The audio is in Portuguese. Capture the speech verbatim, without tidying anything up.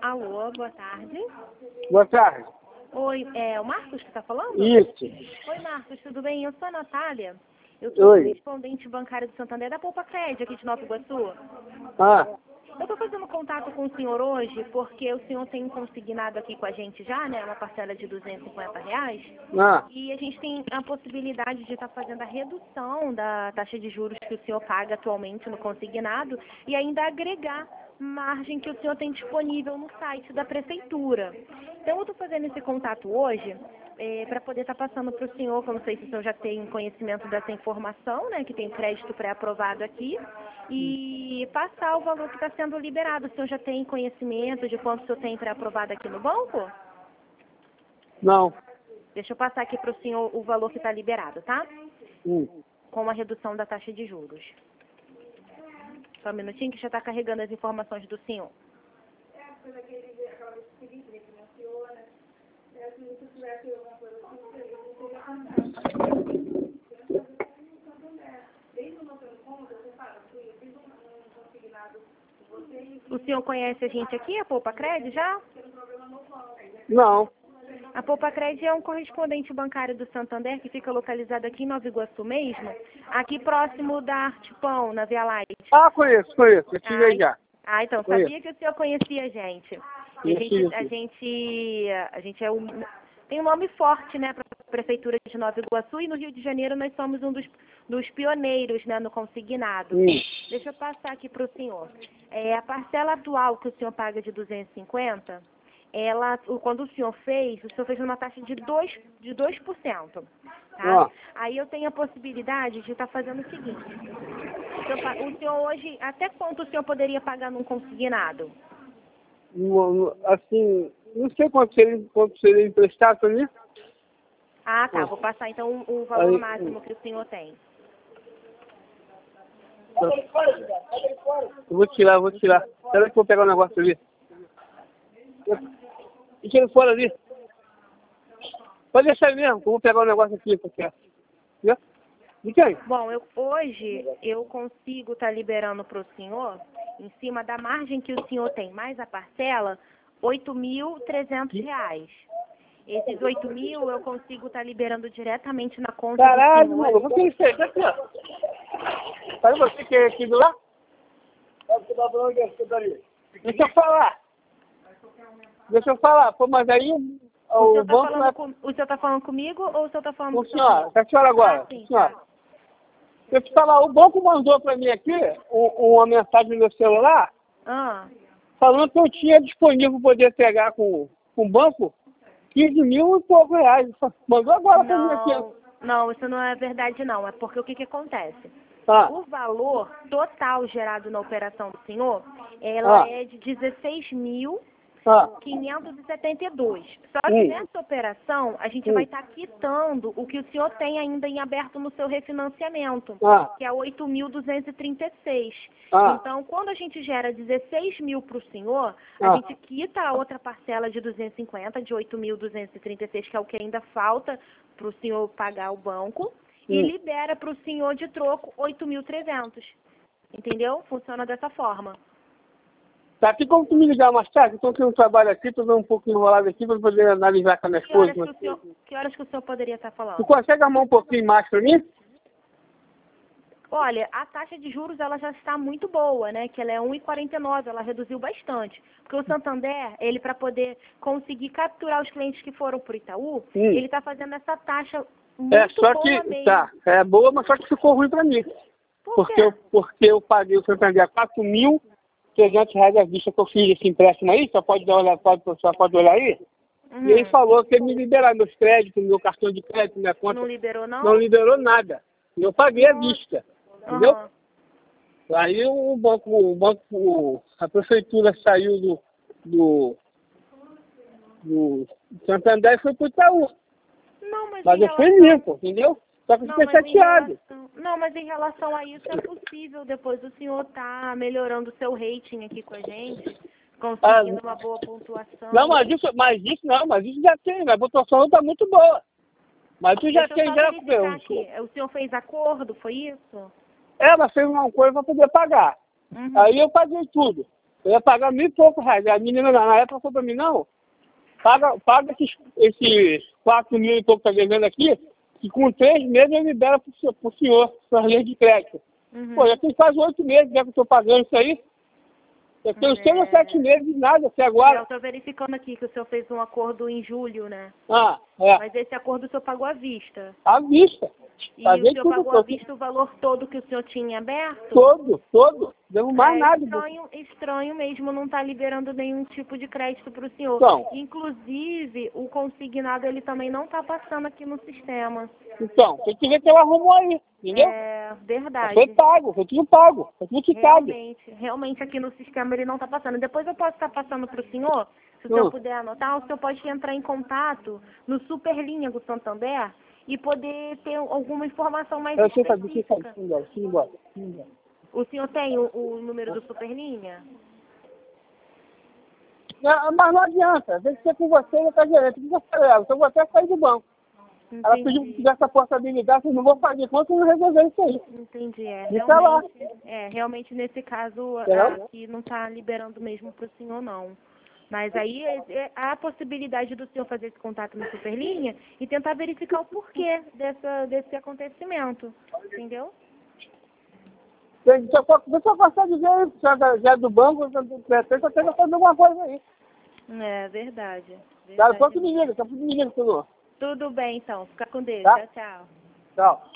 Alô, boa tarde. Boa tarde. Oi, é o Marcos que está falando? Isso. Oi, Marcos, tudo bem? Eu sou a Natália. Eu sou Oi. correspondente bancária do Santander da Poupa Cred, aqui de Nova Iguaçu. Ah, Eu estou fazendo contato com o senhor hoje porque o senhor tem consignado aqui com a gente já, né, uma parcela de duzentos e cinquenta reais. ah, E a gente tem a possibilidade de estar fazendo a redução da taxa de juros que o senhor paga atualmente no consignado e ainda agregar margem que o senhor tem disponível no site da prefeitura. Então eu estou fazendo esse contato hoje é, para poder estar passando para o senhor, que eu não sei se o senhor já tem conhecimento dessa informação, né, que tem crédito pré-aprovado aqui, e passar o valor que está sendo liberado. O senhor já tem conhecimento de quanto o senhor tem pré-aprovado aqui no banco? não. Deixa eu passar aqui para o senhor o valor que está liberado, tá? Hum. Com a redução da taxa de juros. Só um minutinho que já está carregando as informações do senhor. O senhor conhece a gente aqui, a Poupa Cred, já? Não. A Poupa Cred é um correspondente bancário do Santander que fica localizado aqui em Nova Iguaçu mesmo, aqui próximo da Artipão, na Via Light. Ah, conheço, conheço. Eu tive aí Ai, já. ah, então, Conheço. sabia que o senhor conhecia a gente. E a Conheci, gente, a conheci. gente, a gente é um, tem um nome forte, né, para a Prefeitura de Nova Iguaçu, e no Rio de Janeiro nós somos um dos, dos pioneiros, né, no consignado. Hum. Deixa eu passar aqui para o senhor. É, a parcela atual que o senhor paga de duzentos e cinquenta, ela, o- quando o senhor fez, o senhor fez uma taxa de dois por cento, de dois por cento, tá? Ah. Aí eu tenho a possibilidade de estar fazendo o seguinte. O senhor, pa- o senhor hoje, até quanto o senhor poderia pagar num consignado? Não- não- Assim, não sei quanto seria, quanto seria emprestado pra mim. Ah, tá. Ah. Vou passar então o o valor Aí, máximo que o senhor tem. Eu vou tirar, eu vou tirar. Espera que eu vou pegar um negócio ali. Deixa ele fora ali. Pode deixar aí mesmo, que eu vou pegar um negócio aqui. Porque... Né? De quem? Bom, eu, hoje eu consigo estar liberando para o senhor, em cima da margem que o senhor tem, mais a parcela, oito mil e trezentos reais. Esses oito mil eu consigo estar liberando diretamente na conta Caralho, do mano, senhor. você fez aqui, ó. Sabe você que é aqui do lado? Deixa eu falar. Deixa eu falar. Pô, mas aí O o senhor está banco falando, vai... com, o senhor tá falando comigo ou o senhor está falando O com o seu senhor, senhor? com a senhora agora. Ah, sim, Senhora, tá. deixa eu te falar, o banco mandou pra mim aqui um- uma mensagem no meu celular Ah, falando que eu tinha disponível poder pegar com, com o banco quinze mil e pouco reais. Mandou agora pra mim aqui. não, não, isso não é verdade não. É porque o que, que acontece? Ah, O valor total gerado na operação do senhor, ela ah, é de dezesseis mil ah. quinhentos e setenta e dois. Só que Hum. nessa operação, a gente Hum. vai estar quitando o que o senhor tem ainda em aberto no seu refinanciamento, Ah, que é oito mil duzentos e trinta e seis. ah, Então, quando a gente gera dezesseis mil para o senhor, a ah. gente quita a outra parcela de duzentos e cinquenta, de oito mil duzentos e trinta e seis, que é o que ainda falta para o senhor pagar o banco, e Hum. libera para o senhor de troco oito mil e trezentos. Entendeu? Funciona dessa forma. Tá, tem como tu me ligar mais tarde? Estou aqui no trabalho aqui, estou dando um pouco enrolado aqui para poder analisar com a minha Que horas esposa. que o senhor, que horas que o senhor poderia estar Tu falando? consegue armar um pouquinho mais para mim? Olha, a taxa de juros ela já está muito boa, né? Que ela é um vírgula quarenta e nove, ela reduziu bastante. Porque o Santander, ele para poder conseguir capturar os clientes que foram para o Itaú, Hum. ele está fazendo essa taxa muito É, só boa que, mesmo. tá, é boa, mas só que ficou ruim para mim. Por Porque quê? eu, porque eu paguei o Santander quatro mil e trezentos reais à vista que eu fiz esse empréstimo aí, só pode dar uma olhada, pode, só pode olhar aí. Uhum. E ele falou que ele me liberar meus créditos, meu cartão de crédito, minha conta. Não liberou, não? Não liberou nada. E eu paguei à Nossa. vista. Entendeu? Aham. Aí o banco, o banco, a prefeitura saiu do, do, do Santander e foi pro Itaú. Não, mas, Mas em eu fui relação... limpo, entendeu? Só que eu Não, fiquei mas em chateado. relação... Não, mas em relação a isso é possível depois o senhor tá melhorando o seu rating aqui com a gente, conseguindo uma boa pontuação. Não, mas isso, mas isso não, mas isso já tem, a pontuação está muito boa. Mas tu já Deixa eu tem, só já verificar aqui. O senhor fez acordo, foi isso? ela fez uma coisa para poder pagar. Uhum. Aí eu paguei tudo. Eu ia pagar mil e pouco reais. A menina na época falou pra mim, não, paga, paga esses, esses quatro mil e pouco que tá devendo aqui, que com três meses eu libero pro, senhor- pro senhor, suas leis de crédito. Uhum. Pô, já tem quase oito meses já que eu tô pagando isso aí. Eu tenho seis ou sete meses de nada até agora. Eu estou verificando aqui que o senhor fez um acordo em julho, né? Ah, é. Mas esse acordo o senhor pagou à vista. À vista. E Paguei o senhor tudo, pagou todo. à vista o valor todo que o senhor tinha aberto? Todo, todo. Deu mais É nada. estranho, estranho mesmo não estar liberando nenhum tipo de crédito para o senhor. Então. Inclusive, o consignado ele também não está passando aqui no sistema. Então, tem que ver que ela arrumou aí, entendeu? É verdade. Foi pago, foi tudo pago, foi tudo quitado. Realmente, realmente aqui no sistema ele não está passando. Depois eu posso estar passando para o senhor, se o senhor Hum. puder anotar, o senhor pode entrar em contato no Superlinha do Santander e poder ter alguma informação mais Eu sei fazer, sei específica. fazer, sim, embora, sim, embora, sim, embora. O senhor tem o, o número do Superlinha? Não, mas não adianta, tem que ser com você e com a gerente, que você leva, então eu vou até sair do banco. Ela pediu que tivesse essa portabilidade, vocês não vão fazer enquanto não resolver isso aí. Entendi, é. Fica lá. Realmente, é, realmente nesse caso Entendeu? aqui não está liberando mesmo para o senhor não. Mas aí é- é- há a possibilidade do senhor fazer esse contato no Superlinha e tentar verificar o porquê dessa, desse acontecimento, entendeu? Tem- Só, só, você só consegue ver, já, já já é do banco, já do pretende, só tem que fazer alguma coisa aí. É verdade. Cara, verdade. só que me liga, só que me liga, senhor. Tudo bem então, fica com Deus. Tá? Tchau, tchau. Tchau.